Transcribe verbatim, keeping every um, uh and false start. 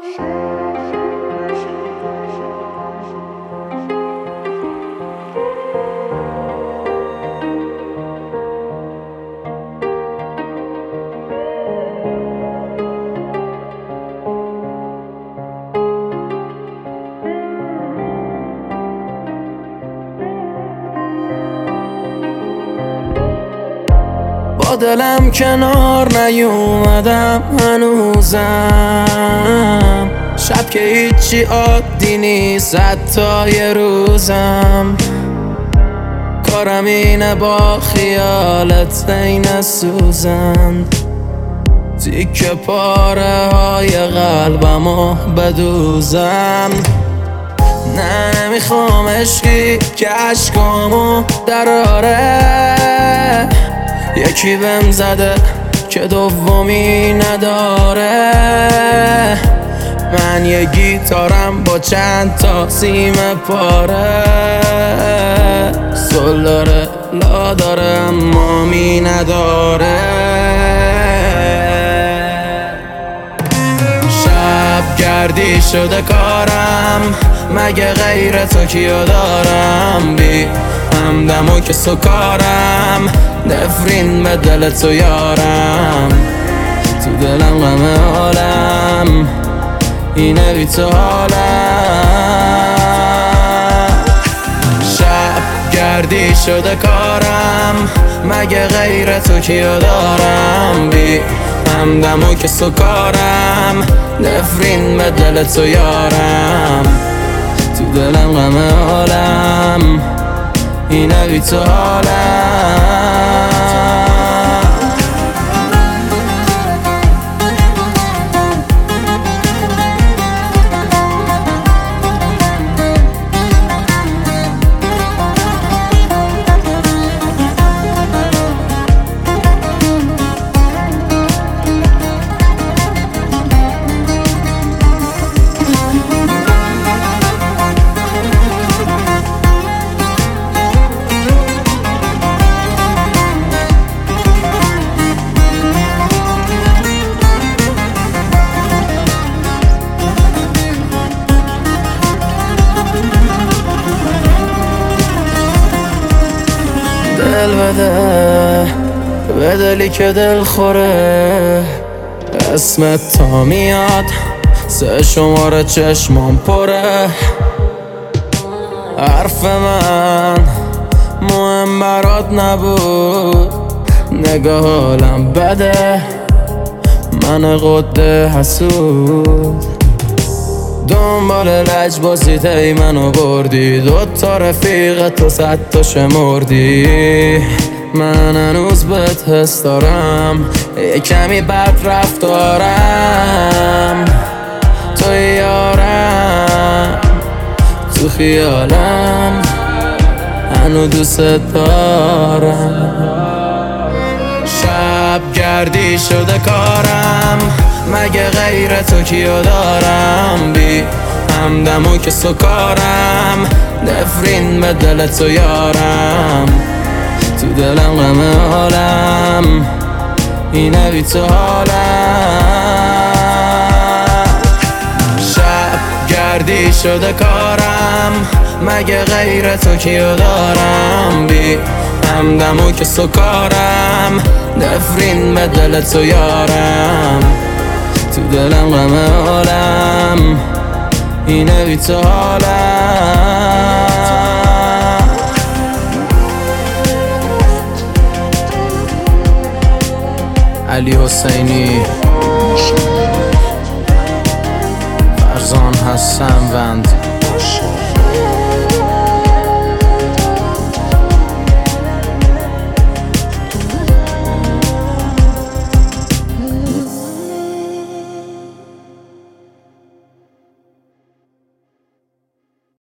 با دلم کنار نیومدم هنوزم، شب که هیچی عادی نیست حتی یه روزم. کارم اینه با خیالت بین سوزن، تیکه پاره های قلبمو بدوزم. نه نمیخوام عشقی که عشقامو دراره، یکی بهم زده که دومی نداره. من یه گیتارم با چند تا سیم پاره، سل داره لا داره اما می نداره. شب گردی شده کارم، مگه غیر تو کیو دارم؟ بی همدم و که سکارم، نفرین به دل تو یارم. تو دلم غم عالم، اینه بی تو حالم. شب گردی شده کارم، مگه غیر تو کیو دارم؟ بی همدم و که سکارم، نفرین به دل تو یارم. تو دلم غم عالم، اینه بی تو حالم. دل بده به دلی که دل خوره، اسمت تا میاد سه شماره چشمام پره. حرف من مهم برات نبود، نگاه حالم بده من قده حسود. دنبال لجبازی ای منو بردی، دوتا رفیق تو صد تا شمردی. من هنوز بهت حس دارم، یه کمی بد رفتارم. تو یارم تو خیالم، هنو دوست دارم. شب گردی شده کارم، مگه غیر تو کیو دارم؟ بی همدم و که سکارم، نفرین به دل تو یارم. تو دلم غم عالم، اینه بی تو حالم. شب گردی شده کارم، مگه غیر تو کیو دارم؟ بی همدم و که سکارم، نفرین به دل تو یارم. تو دلم غم عالم، اینه بی تو حالم. علی حسینی، فرزان حسن وند.